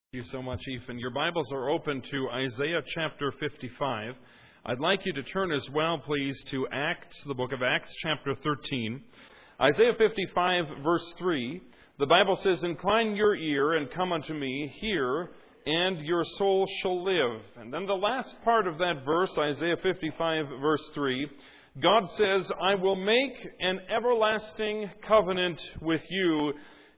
Thank you so much, Ethan. Your Bibles are open to Isaiah chapter 55. I'd like you to turn as well, please, to Acts, the book of Acts, chapter 13. Isaiah 55, verse 3, the Bible says, "Incline your ear and come unto me, hear, and your soul shall live." And then the last part of that verse, Isaiah 55, verse 3, God says, "I will make an everlasting covenant with you,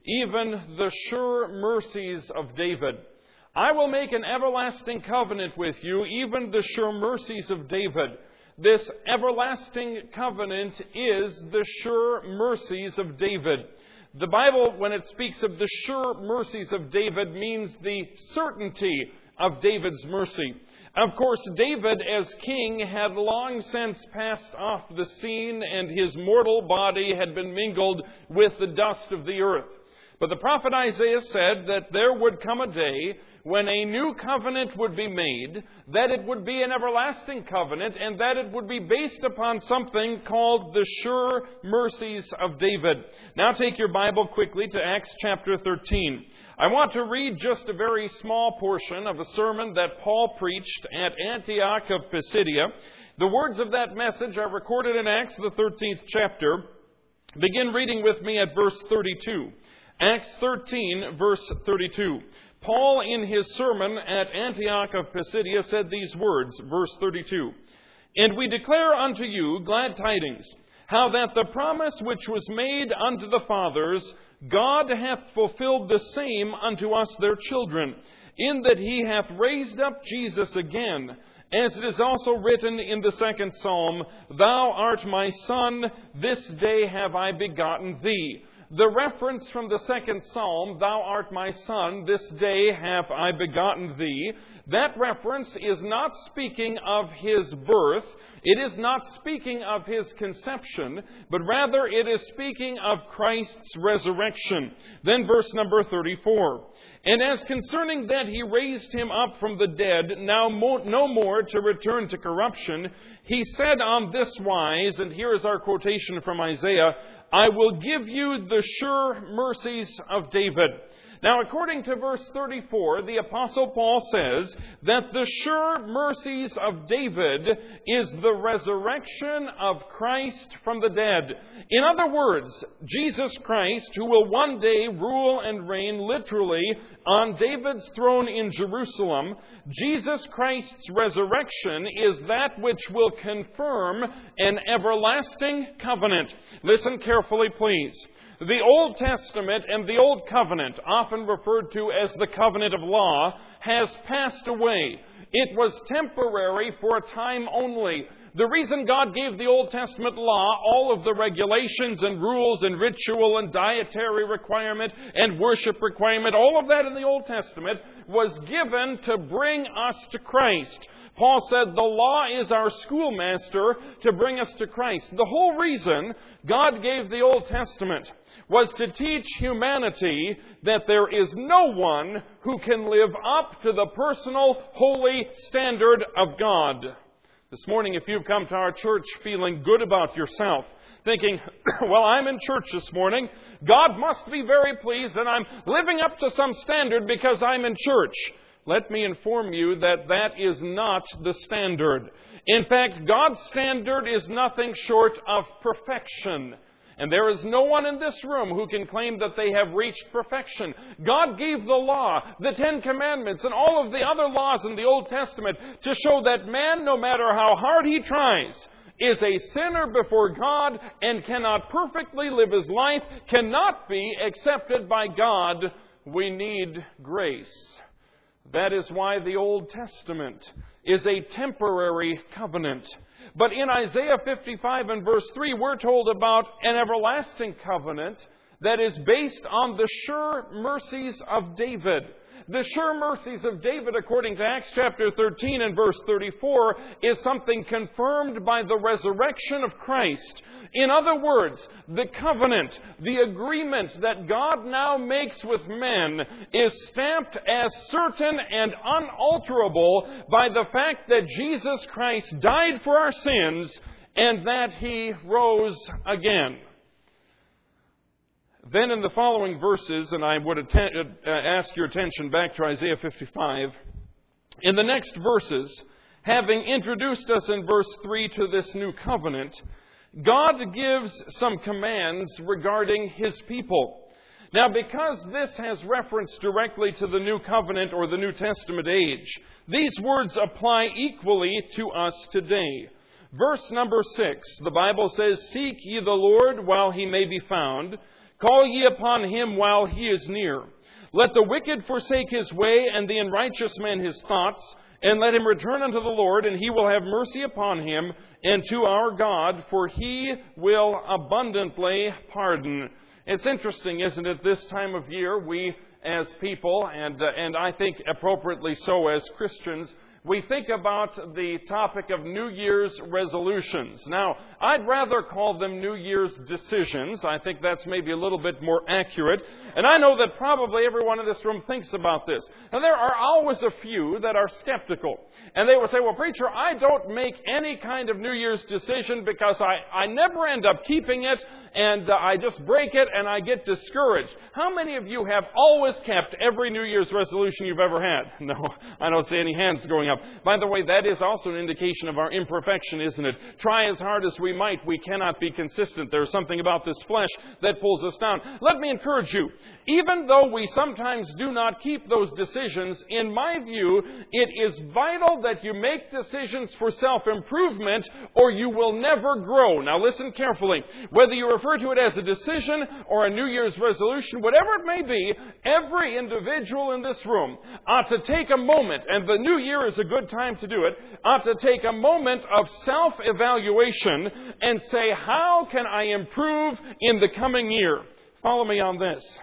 even the sure mercies of David." I will make an everlasting covenant with you, even the sure mercies of David. This everlasting covenant is the sure mercies of David. The Bible, when it speaks of the sure mercies of David, means the certainty of David's mercy. Of course, David, as king, had long since passed off the scene, and his mortal body had been mingled with the dust of the earth. But the prophet Isaiah said that there would come a day when a new covenant would be made, that it would be an everlasting covenant, and that it would be based upon something called the sure mercies of David. Now take your Bible quickly to Acts chapter 13. I want to read just a very small portion of a sermon that Paul preached at Antioch of Pisidia. The words of that message are recorded in Acts, the 13th chapter. Begin reading with me at verse 32. Acts 13, verse 32. Paul, in his sermon at Antioch of Pisidia, said these words, verse 32, "And we declare unto you glad tidings, how that the promise which was made unto the fathers, God hath fulfilled the same unto us their children, in that he hath raised up Jesus again, as it is also written in the second psalm, Thou art my son, this day have I begotten thee." The reference from the second psalm, "Thou art my son, this day have I begotten thee," that reference is not speaking of his birth. It is not speaking of his conception, but rather it is speaking of Christ's resurrection. Then verse number 34. "And as concerning that he raised him up from the dead, now no more to return to corruption, he said on this wise," and here is our quotation from Isaiah, "I will give you the sure mercies of David." Now, according to verse 34, the Apostle Paul says that the sure mercies of David is the resurrection of Christ from the dead. In other words, Jesus Christ, who will one day rule and reign literally on David's throne in Jerusalem, Jesus Christ's resurrection is that which will confirm an everlasting covenant. Listen carefully, please. The Old Testament and the Old Covenant, often referred to as the covenant of law, has passed away. It was temporary for a time only. The reason God gave the Old Testament law, all of the regulations and rules and ritual and dietary requirement and worship requirement, all of that in the Old Testament was given to bring us to Christ. Paul said the law is our schoolmaster to bring us to Christ. The whole reason God gave the Old Testament was to teach humanity that there is no one who can live up to the personal, holy standard of God. This morning, if you've come to our church feeling good about yourself, thinking, well, I'm in church this morning, God must be very pleased and I'm living up to some standard because I'm in church. Let me inform you that that is not the standard. In fact, God's standard is nothing short of perfection. And there is no one in this room who can claim that they have reached perfection. God gave the law, the Ten Commandments, and all of the other laws in the Old Testament to show that man, no matter how hard he tries, is a sinner before God and cannot perfectly live his life, cannot be accepted by God. We need grace. That is why the Old Testament is a temporary covenant. But in Isaiah 55 and verse 3, we're told about an everlasting covenant that is based on the sure mercies of David. The sure mercies of David, according to Acts chapter 13 and verse 34, is something confirmed by the resurrection of Christ. In other words, the covenant, the agreement that God now makes with men is stamped as certain and unalterable by the fact that Jesus Christ died for our sins and that He rose again. Then in the following verses, and I would ask your attention back to Isaiah 55, in the next verses, having introduced us in verse 3 to this new covenant, God gives some commands regarding His people. Now, because this has reference directly to the New Covenant or the New Testament age, these words apply equally to us today. Verse number 6, the Bible says, "Seek ye the Lord while He may be found. Call ye upon Him while He is near. Let the wicked forsake his way, and the unrighteous man his thoughts. And let him return unto the Lord, and He will have mercy upon him, and to our God, for He will abundantly pardon." It's interesting, isn't it? This time of year, we as people, and I think appropriately so as Christians, we think about the topic of New Year's resolutions. Now, I'd rather call them New Year's decisions. I think that's maybe a little bit more accurate. And I know that probably everyone in this room thinks about this. Now, there are always a few that are skeptical. And they will say, "Well, preacher, I don't make any kind of New Year's decision because I never end up keeping it, and I just break it and I get discouraged." How many of you have always kept every New Year's resolution you've ever had? No, I don't see any hands going up. By the way, that is also an indication of our imperfection, isn't it? Try as hard as we might, we cannot be consistent. There's something about this flesh that pulls us down. Let me encourage you, even though we sometimes do not keep those decisions, in my view, it is vital that you make decisions for self-improvement or you will never grow. Now listen carefully. Whether you refer to it as a decision or a New Year's resolution, whatever it may be, every individual in this room ought to take a moment, and the new year is a good time to do it, ought to take a moment of self-evaluation and say, how can I improve in the coming year? Follow me on this.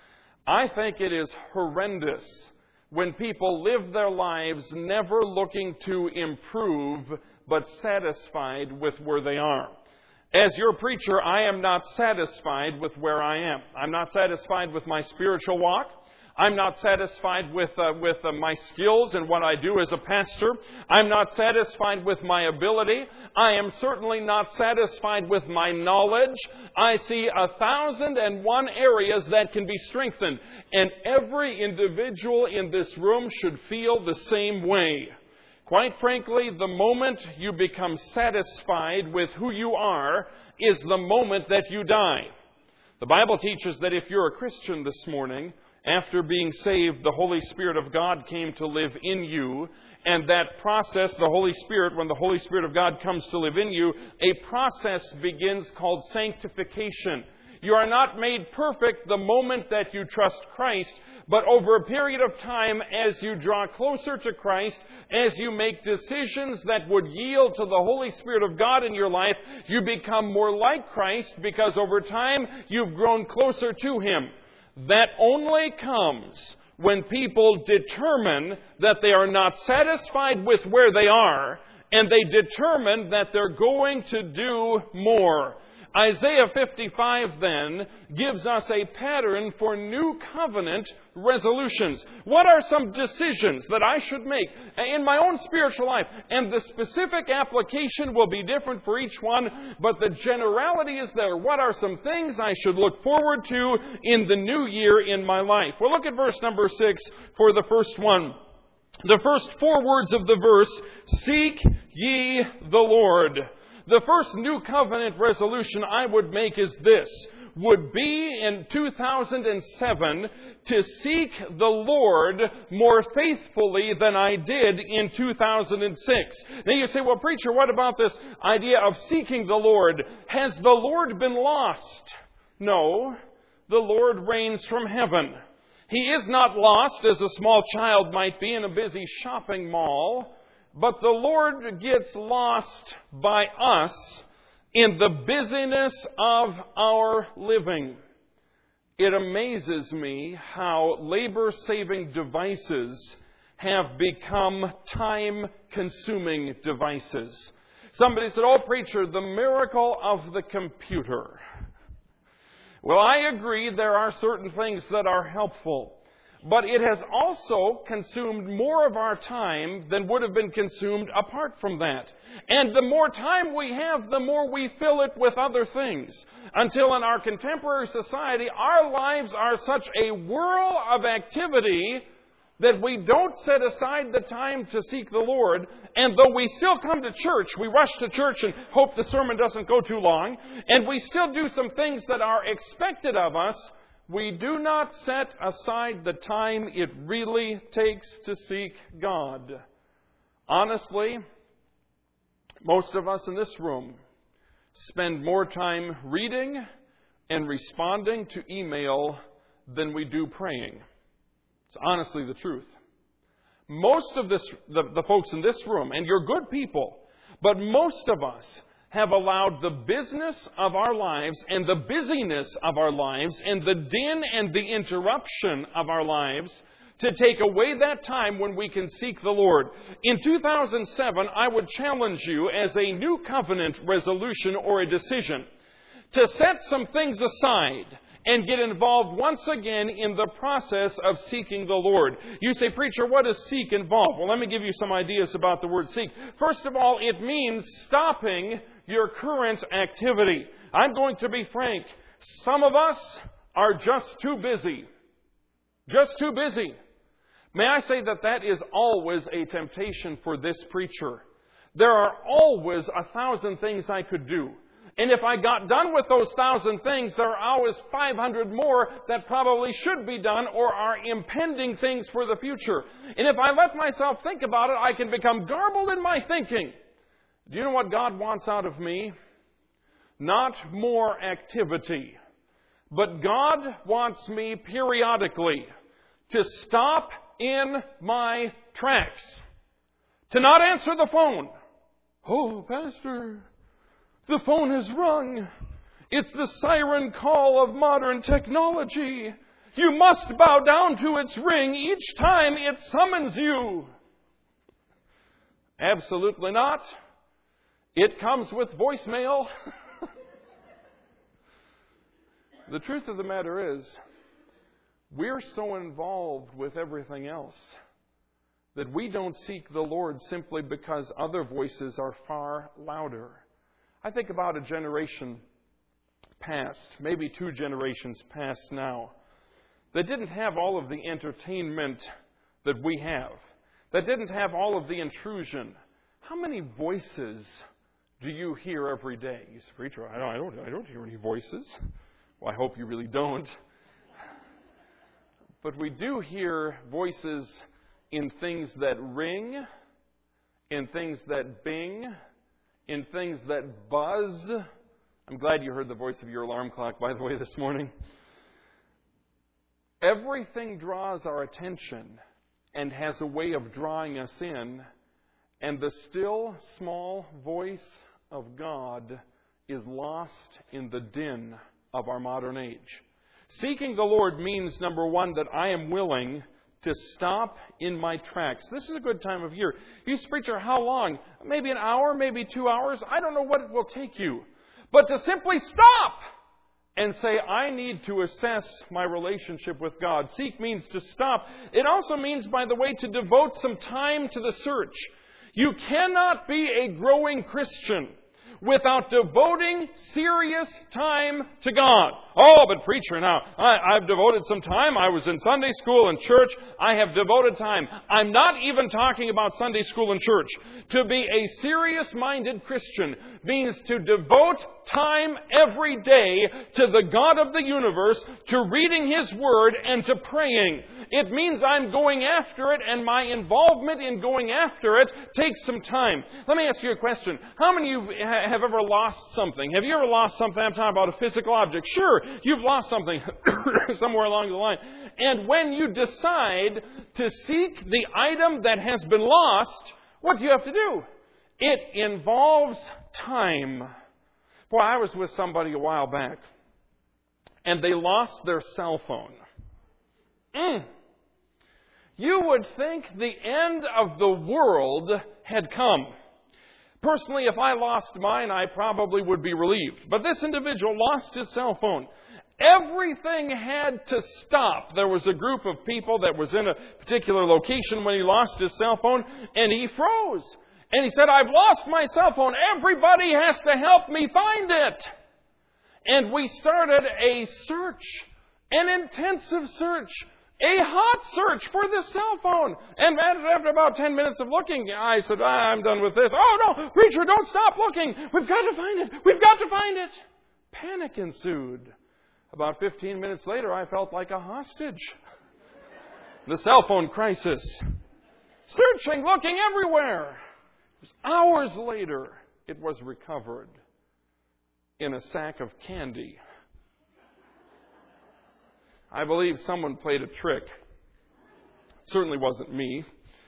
I think it is horrendous when people live their lives never looking to improve, but satisfied with where they are. As your preacher, I am not satisfied with where I am. I'm not satisfied with my spiritual walk. I'm not satisfied with my skills and what I do as a pastor. I'm not satisfied with my ability. I am certainly not satisfied with my knowledge. I see 1,001 areas that can be strengthened. And every individual in this room should feel the same way. Quite frankly, the moment you become satisfied with who you are is the moment that you die. The Bible teaches that if you're a Christian this morning, after being saved, the Holy Spirit of God came to live in you. And that process, the Holy Spirit, when the Holy Spirit of God comes to live in you, a process begins called sanctification. You are not made perfect the moment that you trust Christ, but over a period of time, as you draw closer to Christ, as you make decisions that would yield to the Holy Spirit of God in your life, you become more like Christ because over time you've grown closer to Him. That only comes when people determine that they are not satisfied with where they are, and they determine that they're going to do more. Isaiah 55 then gives us a pattern for new covenant resolutions. What are some decisions that I should make in my own spiritual life? And the specific application will be different for each one, but the generality is there. What are some things I should look forward to in the new year in my life? Well, look at verse number 6 for the first one. The first 4 words of the verse, "Seek ye the Lord." The first new covenant resolution I would make is this, would be in 2007 to seek the Lord more faithfully than I did in 2006. Now you say, well, preacher, what about this idea of seeking the Lord? Has the Lord been lost? No, the Lord reigns from heaven. He is not lost as a small child might be in a busy shopping mall. But the Lord gets lost by us in the busyness of our living. It amazes me how labor-saving devices have become time-consuming devices. Somebody said, "Oh, preacher, the miracle of the computer." Well, I agree there are certain things that are helpful. but it has also consumed more of our time than would have been consumed apart from that. And the more time we have, the more we fill it with other things. Until in our contemporary society, our lives are such a whirl of activity that we don't set aside the time to seek the Lord. And though we still come to church, we rush to church and hope the sermon doesn't go too long, and we still do some things that are expected of us, we do not set aside the time it really takes to seek God. Honestly, most of us in this room spend more time reading and responding to email than we do praying. It's honestly the truth. Most of the folks in this room, and you're good people, but most of us have allowed the business of our lives and the busyness of our lives and the din and the interruption of our lives to take away that time when we can seek the Lord. In 2007, I would challenge you as a new covenant resolution or a decision to set some things aside and get involved once again in the process of seeking the Lord. You say, preacher, what does seek involve? Well, let me give you some ideas about the word seek. First of all, it means stopping your current activity. I'm going to be frank. Some of us are just too busy. Just too busy. May I say that that is always a temptation for this preacher. There are always 1,000 things I could do. And if I got done with those 1,000 things, there are always 500 more that probably should be done or are impending things for the future. And if I let myself think about it, I can become garbled in my thinking. Do you know what God wants out of me? Not more activity. But God wants me periodically to stop in my tracks. To not answer the phone. Oh, Pastor, the phone has rung. It's the siren call of modern technology. You must bow down to its ring each time it summons you. Absolutely not. It comes with voicemail. The truth of the matter is, we're so involved with everything else that we don't seek the Lord simply because other voices are far louder. I think about a generation past, maybe 2 generations past now, that didn't have all of the entertainment that we have, that didn't have all of the intrusion. How many voices do you hear every day? You say, preacher, I don't hear any voices. Well, I hope you really don't. But we do hear voices in things that ring, in things that bing, in things that buzz. I'm glad you heard the voice of your alarm clock, by the way, this morning. Everything draws our attention and has a way of drawing us in, and the still, small voice of God is lost in the din of our modern age. Seeking the Lord means, number one, that I am willing to stop in my tracks. This is a good time of year. You say, preacher, how long? Maybe an hour, maybe 2 hours. I don't know what it will take you. But to simply stop and say, I need to assess my relationship with God. Seek means to stop. It also means, by the way, to devote some time to the search. You cannot be a growing Christian without devoting serious time to God. Oh, but preacher, now, I've devoted some time. I was in Sunday school and church. I have devoted time. I'm not even talking about Sunday school and church. To be a serious-minded Christian means to devote time every day to the God of the universe, to reading His Word, and to praying. It means I'm going after it, and my involvement in going after it takes some time. Let me ask you a question. How many of you have ever lost something? Have you ever lost something? I'm talking about a physical object. Sure, you've lost something somewhere along the line. And when you decide to seek the item that has been lost, what do you have to do? It involves time. Boy, I was with somebody a while back, and they lost their cell phone. You would think the end of the world had come. Personally, if I lost mine, I probably would be relieved. But this individual lost his cell phone. Everything had to stop. There was a group of people that was in a particular location when he lost his cell phone, and he froze. And he said, I've lost my cell phone. Everybody has to help me find it. And we started a search, an intensive search, a hot search for the cell phone. And after about 10 minutes of looking, I said, I'm done with this. Oh, no, preacher, don't stop looking. We've got to find it. We've got to find it. Panic ensued. About 15 minutes later, I felt like a hostage. The cell phone crisis. Searching, looking everywhere. Hours later, it was recovered in a sack of candy. I believe someone played a trick. It certainly wasn't me.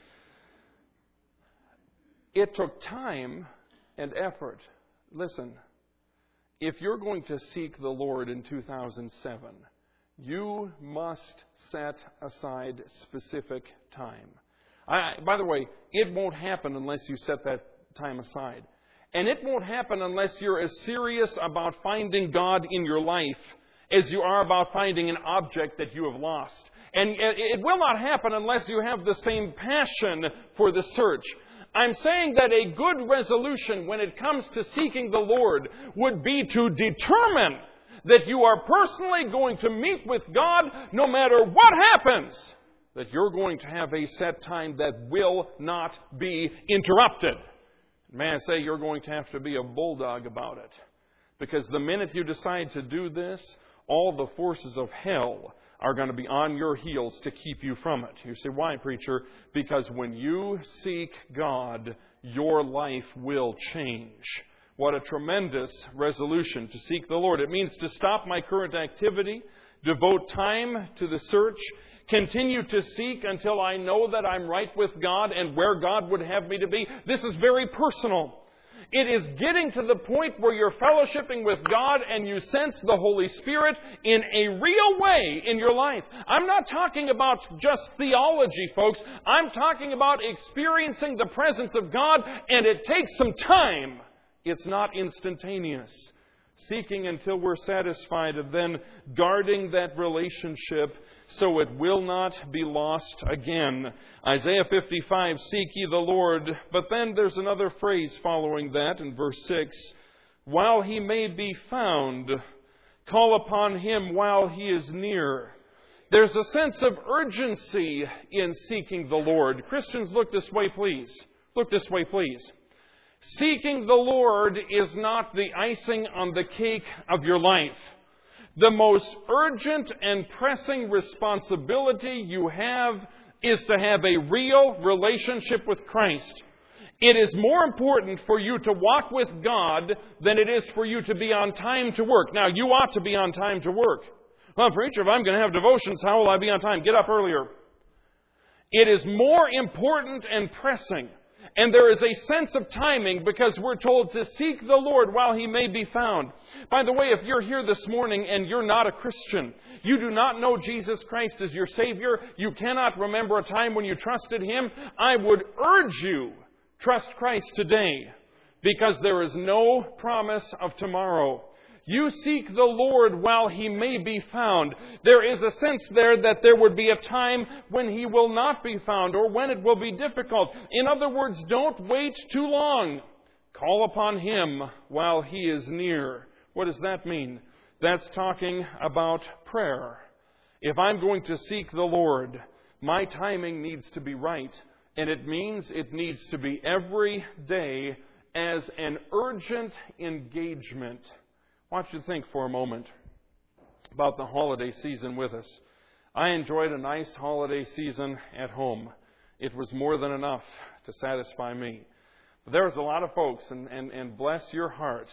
It took time and effort. Listen, if you're going to seek the Lord in 2007, you must set aside specific time. By the way, it won't happen unless you set that time aside. And it won't happen unless you're as serious about finding God in your life as you are about finding an object that you have lost. And it will not happen unless you have the same passion for the search. I'm saying that a good resolution when it comes to seeking the Lord would be to determine that you are personally going to meet with God no matter what happens, that you're going to have a set time that will not be interrupted. May I say, you're going to have to be a bulldog about it. Because the minute you decide to do this, all the forces of hell are going to be on your heels to keep you from it. You say, why, preacher? Because when you seek God, your life will change. What a tremendous resolution to seek the Lord. It means to stop my current activity, devote time to the search, continue to seek until I know that I'm right with God and where God would have me to be. This is very personal. It is getting to the point where you're fellowshipping with God and you sense the Holy Spirit in a real way in your life. I'm not talking about just theology, folks. I'm talking about experiencing the presence of God, and it takes some time. It's not instantaneous. Seeking until we're satisfied, and then guarding that relationship so it will not be lost again. Isaiah 55, seek ye the Lord. But then there's another phrase following that in verse 6. While he may be found, call upon him while he is near. There's a sense of urgency in seeking the Lord. Christians, look this way, please. Look this way, please. Seeking the Lord is not the icing on the cake of your life. The most urgent and pressing responsibility you have is to have a real relationship with Christ. It is more important for you to walk with God than it is for you to be on time to work. Now, you ought to be on time to work. Well, preacher, if I'm going to have devotions, how will I be on time? Get up earlier. It is more important and pressing. And there is a sense of timing because we're told to seek the Lord while he may be found. By the way, if you're here this morning and you're not a Christian, you do not know Jesus Christ as your Savior, you cannot remember a time when you trusted him, I would urge you, trust Christ today, because there is no promise of tomorrow. You seek the Lord while he may be found. There is a sense there that there would be a time when he will not be found or when it will be difficult. In other words, don't wait too long. Call upon him while he is near. What does that mean? That's talking about prayer. If I'm going to seek the Lord, my timing needs to be right. And it means it needs to be every day as an urgent engagement. I want you to think for a moment about the holiday season with us. I enjoyed a nice holiday season at home. It was more than enough to satisfy me. But there was a lot of folks, and bless your heart.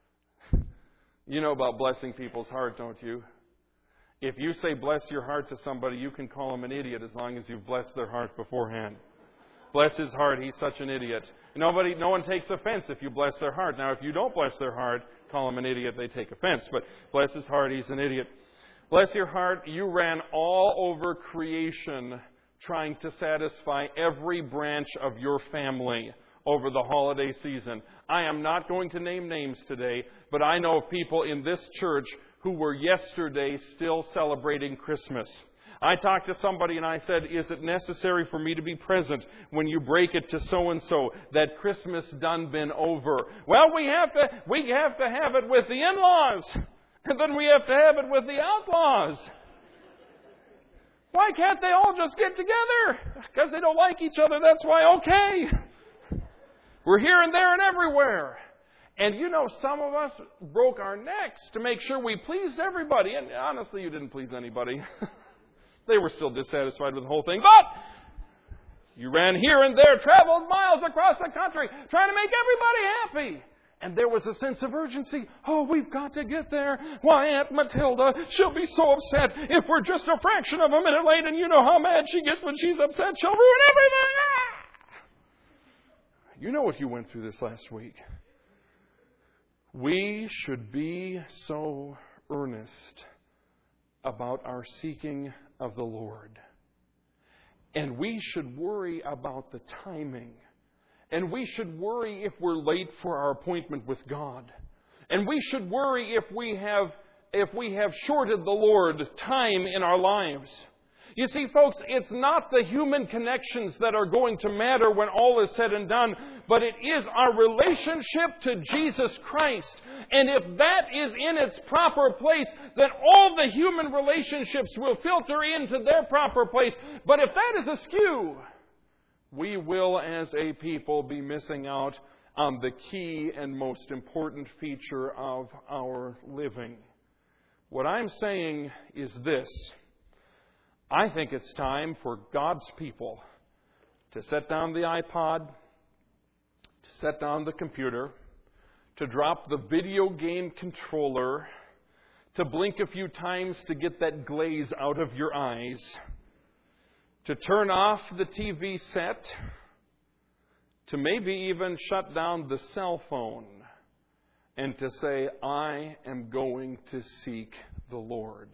You know about blessing people's heart, don't you? If you say bless your heart to somebody, you can call them an idiot as long as you've blessed their heart beforehand. Bless his heart, he's such an idiot. No one takes offense if you bless their heart. Now, if you don't bless their heart, call him an idiot, they take offense. But bless his heart, he's an idiot. Bless your heart, you ran all over creation trying to satisfy every branch of your family over the holiday season. I am not going to name names today, but I know of people in this church who were yesterday still celebrating Christmas. I talked to somebody and I said, is it necessary for me to be present when you break it to so-and-so that Christmas done been over? Well, we have to have it with the in-laws. And then we have to have it with the outlaws. Why can't they all just get together? Because they don't like each other, that's why. Okay. We're here and there and everywhere. And some of us broke our necks to make sure we pleased everybody. And honestly, you didn't please anybody. They were still dissatisfied with the whole thing. But you ran here and there, traveled miles across the country, trying to make everybody happy. And there was a sense of urgency. Oh, we've got to get there. Why, Aunt Matilda, she'll be so upset if we're just a fraction of a minute late. And you know how mad she gets when she's upset. She'll ruin everything. Ah! You know what you went through this last week. We should be so earnest about our seeking of the Lord. And we should worry about the timing. And we should worry if we're late for our appointment with God. And we should worry if we have shorted the Lord time in our lives. You see, folks, it's not the human connections that are going to matter when all is said and done, but it is our relationship to Jesus Christ. And if that is in its proper place, then all the human relationships will filter into their proper place. But if that is askew, we will, as a people, be missing out on the key and most important feature of our living. What I'm saying is this. I think it's time for God's people to set down the iPod, to set down the computer, to drop the video game controller, to blink a few times to get that glaze out of your eyes, to turn off the TV set, to maybe even shut down the cell phone, and to say, I am going to seek the Lord.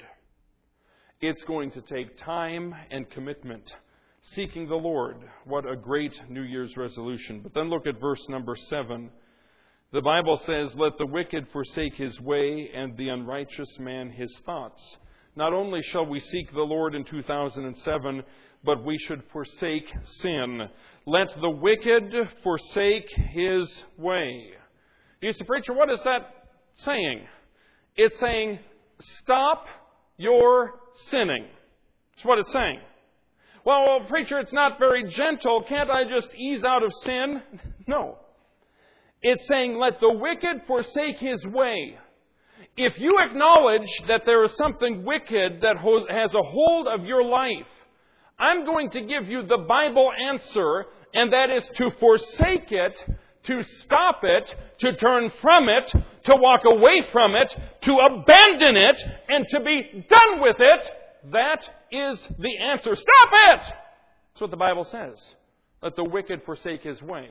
It's going to take time and commitment. Seeking the Lord. What a great New Year's resolution. But then look at verse number 7. The Bible says, let the wicked forsake his way and the unrighteous man his thoughts. Not only shall we seek the Lord in 2007, but we should forsake sin. Let the wicked forsake his way. You say, preacher, what is that saying? It's saying, stop your sinning. That's what it's saying. Well, preacher, it's not very gentle. Can't I just ease out of sin? No. It's saying, let the wicked forsake his way. If you acknowledge that there is something wicked that has a hold of your life, I'm going to give you the Bible answer, and that is to forsake it, to stop it, to turn from it, to walk away from it, to abandon it, and to be done with it. That is the answer. Stop it! That's what the Bible says. Let the wicked forsake his way.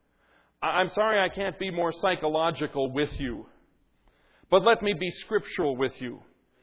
I'm sorry I can't be more psychological with you, but let me be scriptural with you.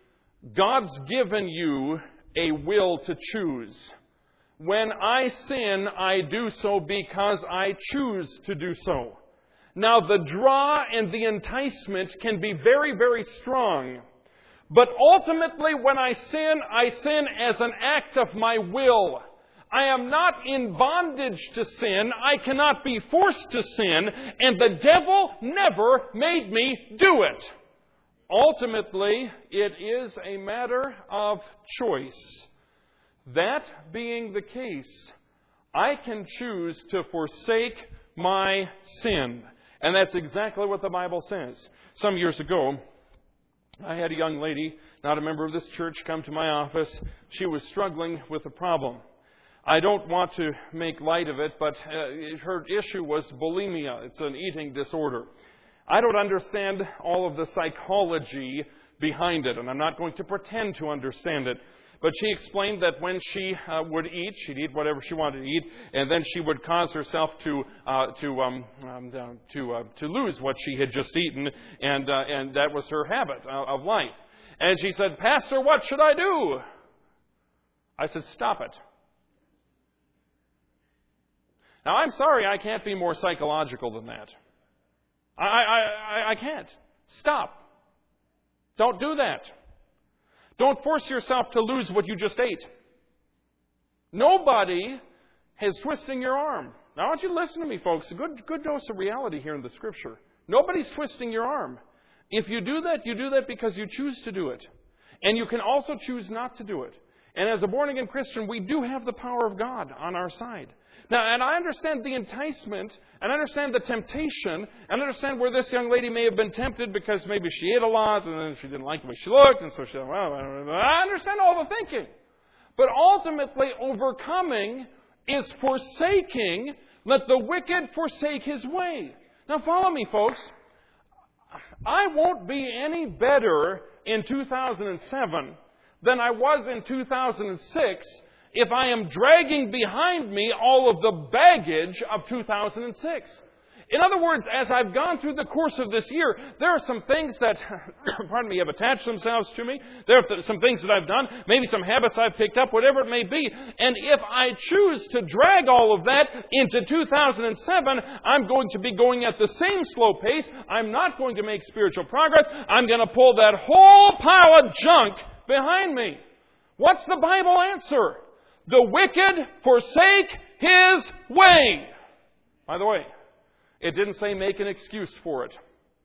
God's given you a will to choose. When I sin, I do so because I choose to do so. Now, the draw and the enticement can be very, very strong. But ultimately, when I sin as an act of my will. I am not in bondage to sin. I cannot be forced to sin. And the devil never made me do it. Ultimately, it is a matter of choice. That being the case, I can choose to forsake my sin. And that's exactly what the Bible says. Some years ago, I had a young lady, not a member of this church, come to my office. She was struggling with a problem. I don't want to make light of it, but her issue was bulimia. It's an eating disorder. I don't understand all of the psychology behind it, and I'm not going to pretend to understand it. But she explained that when she would eat, she'd eat whatever she wanted to eat, and then she would cause herself to lose what she had just eaten, and that was her habit of life. And she said, "Pastor, what should I do?" I said, "Stop it." Now, I'm sorry I can't be more psychological than that. I can't. Stop. Don't do that. Don't force yourself to lose what you just ate. Nobody is twisting your arm. Now, I want you to listen to me, folks. A good dose of reality here in the Scripture. Nobody's twisting your arm. If you do that because you choose to do it. And you can also choose not to do it. And as a born-again Christian, we do have the power of God on our side. Now, and I understand the enticement, and I understand the temptation, and I understand where this young lady may have been tempted because maybe she ate a lot, and then she didn't like the way she looked, and so she thought, well, I understand all the thinking. But ultimately, overcoming is forsaking. Let the wicked forsake his way. Now, follow me, folks. I won't be any better in 2007 than I was in 2006 if I am dragging behind me all of the baggage of 2006. In other words, as I've gone through the course of this year, there are some things that, have attached themselves to me. There are some things that I've done, maybe some habits I've picked up, whatever it may be. And if I choose to drag all of that into 2007, I'm going to be going at the same slow pace. I'm not going to make spiritual progress. I'm going to pull that whole pile of junk behind me. What's the Bible answer? The wicked forsake his way. By the way, it didn't say make an excuse for it.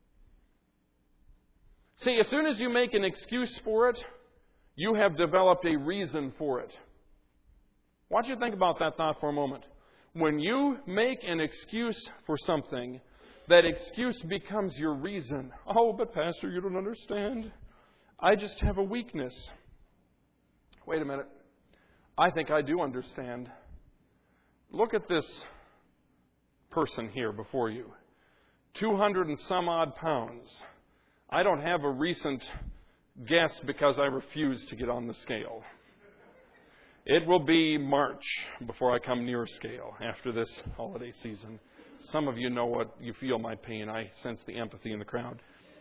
See, as soon as you make an excuse for it, you have developed a reason for it. Why don't you think about that thought for a moment? When you make an excuse for something, that excuse becomes your reason. Oh, but Pastor, you don't understand. I just have a weakness. Wait a minute. I think I do understand. Look at this person here before you. 200 and some odd pounds. I don't have a recent guess because I refuse to get on the scale. It will be March before I come near a scale after this holiday season. Some of you know what you feel my pain. I sense the empathy in the crowd.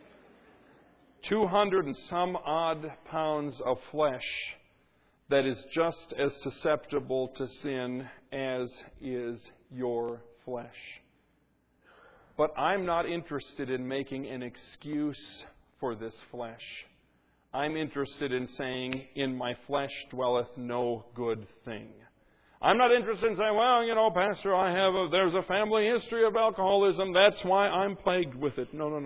200 and some odd pounds of flesh that is just as susceptible to sin as is your flesh. But I'm not interested in making an excuse for this flesh. I'm interested in saying, in my flesh dwelleth no good thing. I'm not interested in saying, well, Pastor, there's a family history of alcoholism. That's why I'm plagued with it. No.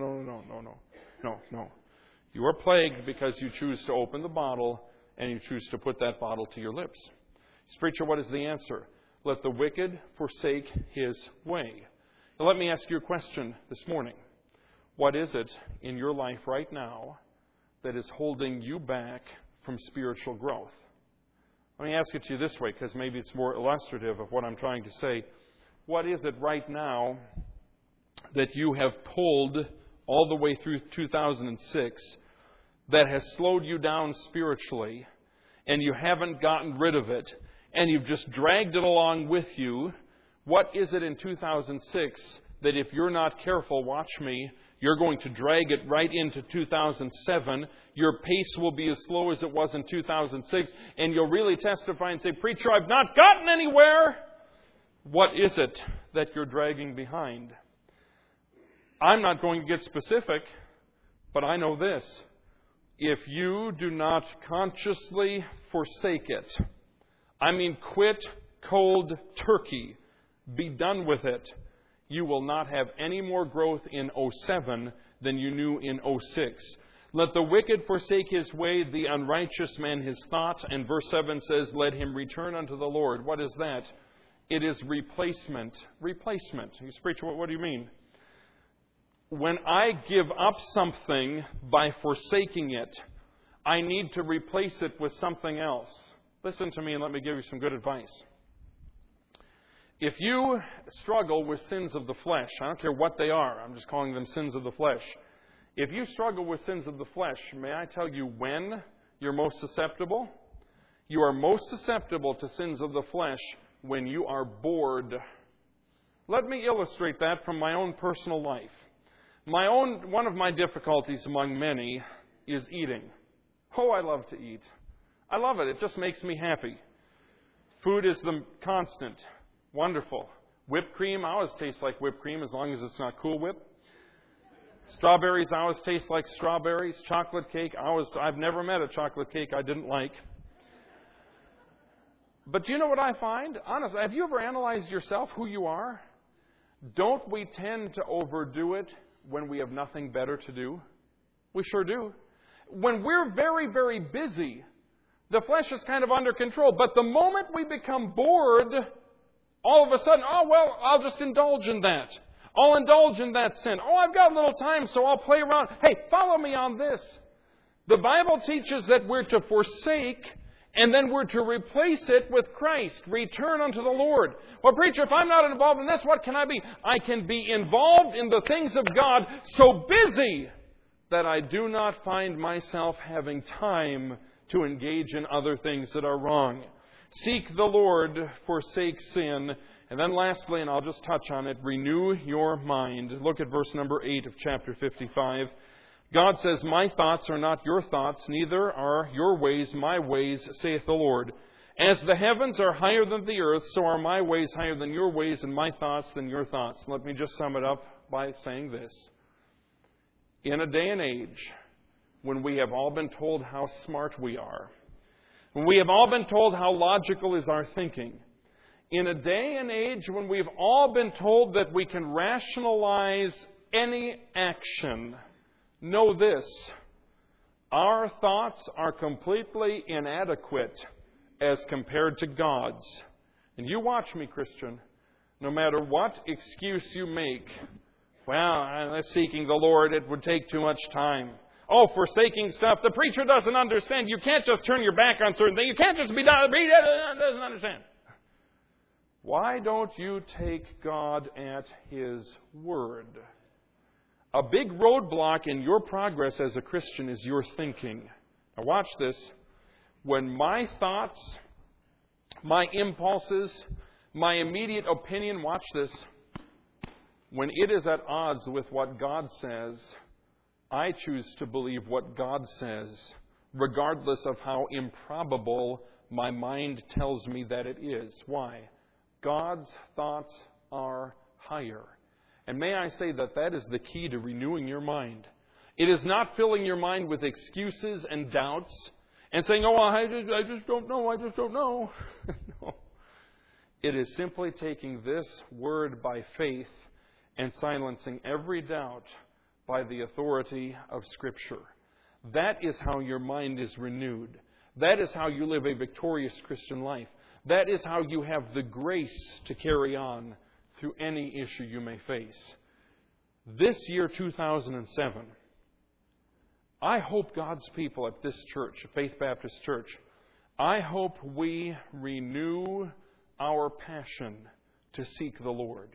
You are plagued because you choose to open the bottle and you choose to put that bottle to your lips. Preacher, what is the answer? Let the wicked forsake his way. Now, let me ask you a question this morning. What is it in your life right now that is holding you back from spiritual growth? Let me ask it to you this way, because maybe it's more illustrative of what I'm trying to say. What is it right now that you have pulled all the way through 2006 that has slowed you down spiritually, and you haven't gotten rid of it, and you've just dragged it along with you? What is it in 2006 that if you're not careful, watch me, you're going to drag it right into 2007. Your pace will be as slow as it was in 2006, and you'll really testify and say, Preacher, I've not gotten anywhere. What is it that you're dragging behind? I'm not going to get specific, but I know this. If you do not consciously forsake it, quit cold turkey, be done with it, you will not have any more growth in 07 than you knew in 06. Let the wicked forsake his way, the unrighteous man his thought. And verse 7 says, let him return unto the Lord. What is that? It is replacement. Replacement. You say, Preacher, what do you mean? When I give up something by forsaking it, I need to replace it with something else. Listen to me and let me give you some good advice. If you struggle with sins of the flesh, I don't care what they are, I'm just calling them sins of the flesh. If you struggle with sins of the flesh, may I tell you when you're most susceptible? You are most susceptible to sins of the flesh when you are bored. Let me illustrate that from my own personal life. One of my difficulties among many is eating. Oh, I love to eat. I love it. It just makes me happy. Food is the constant. Wonderful. Whipped cream, I always taste like whipped cream as long as it's not Cool Whip. Strawberries always taste like strawberries. Chocolate cake, I've never met a chocolate cake I didn't like. But do you know what I find? Honestly, have you ever analyzed yourself, who you are? Don't we tend to overdo it when we have nothing better to do? We sure do. When we're very, very busy, the flesh is kind of under control. But the moment we become bored, all of a sudden, I'll just indulge in that. I'll indulge in that sin. I've got a little time, so I'll play around. Hey, follow me on this. The Bible teaches that we're to forsake, and then we're to replace it with Christ. Return unto the Lord. Well, preacher, if I'm not involved in this, what can I be? I can be involved in the things of God, so busy that I do not find myself having time to engage in other things that are wrong. Seek the Lord, forsake sin. And then lastly, and I'll just touch on it, renew your mind. Look at verse number 8 of chapter 55. God says, my thoughts are not your thoughts, neither are your ways my ways, saith the Lord. As the heavens are higher than the earth, so are my ways higher than your ways, and my thoughts than your thoughts. Let me just sum it up by saying this. In a day and age when we have all been told how smart we are, when we have all been told how logical is our thinking, in a day and age when we've all been told that we can rationalize any action, know this: our thoughts are completely inadequate as compared to God's. And you watch me, Christian. No matter what excuse you make, well, seeking the Lord, it would take too much time. Forsaking stuff. The preacher doesn't understand. You can't just turn your back on certain things. You can't just be done. He doesn't understand. Why don't you take God at His word? A big roadblock in your progress as a Christian is your thinking. Now watch this. When my thoughts, my impulses, my immediate opinion, watch this, when it is at odds with what God says, I choose to believe what God says, regardless of how improbable my mind tells me that it is. Why? God's thoughts are higher. And may I say that that is the key to renewing your mind. It is not filling your mind with excuses and doubts and saying, I just don't know. No. It is simply taking this word by faith and silencing every doubt by the authority of Scripture. That is how your mind is renewed. That is how you live a victorious Christian life. That is how you have the grace to carry on through any issue you may face. This year, 2007, I hope God's people at this church, Faith Baptist Church, I hope we renew our passion to seek the Lord.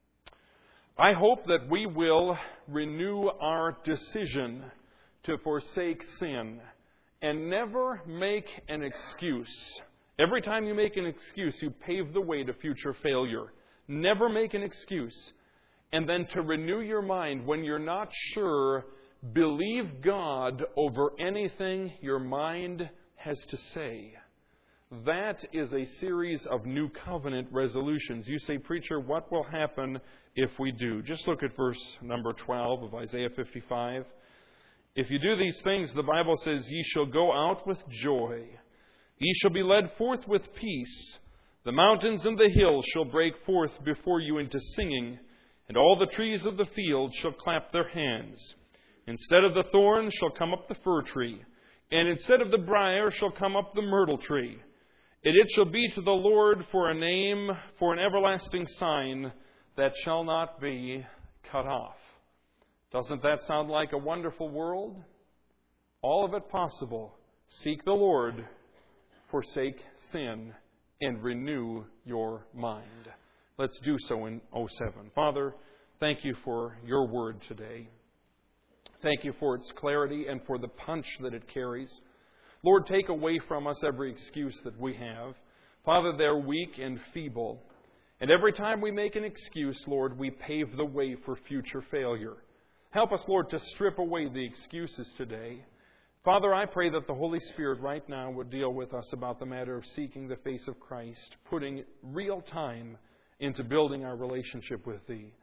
I hope that we will renew our decision to forsake sin and never make an excuse. Every time you make an excuse, you pave the way to future failure. Never make an excuse. And then to renew your mind when you're not sure, believe God over anything your mind has to say. That is a series of new covenant resolutions. You say, preacher, what will happen if we do? Just look at verse number 12 of Isaiah 55. If you do these things, the Bible says, ye shall go out with joy. Ye shall be led forth with peace. The mountains and the hills shall break forth before you into singing, and all the trees of the field shall clap their hands. Instead of the thorn shall come up the fir tree, and instead of the briar shall come up the myrtle tree. And it shall be to the Lord for a name, for an everlasting sign that shall not be cut off. Doesn't that sound like a wonderful world? All of it possible. Seek the Lord, forsake sin, and renew your mind. Let's do so in 07. Father, thank you for your word today. Thank you for its clarity and for the punch that it carries. Lord, take away from us every excuse that we have. Father, they're weak and feeble. And every time we make an excuse, Lord, we pave the way for future failure. Help us, Lord, to strip away the excuses today. Father, I pray that the Holy Spirit right now would deal with us about the matter of seeking the face of Christ, putting real time into building our relationship with Thee.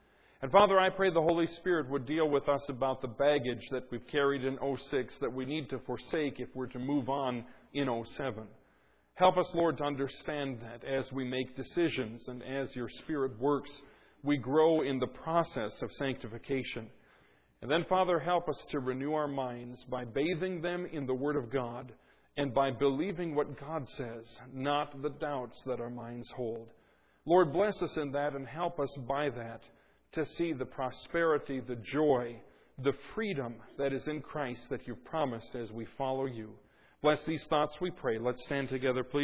And Father, I pray the Holy Spirit would deal with us about the baggage that we've carried in 06 that we need to forsake if we're to move on in 07. Help us, Lord, to understand that as we make decisions and as your Spirit works, we grow in the process of sanctification. And then, Father, help us to renew our minds by bathing them in the Word of God and by believing what God says, not the doubts that our minds hold. Lord, bless us in that and help us by that to see the prosperity, the joy, the freedom that is in Christ that you've promised as we follow you. Bless these thoughts, we pray. Let's stand together, please.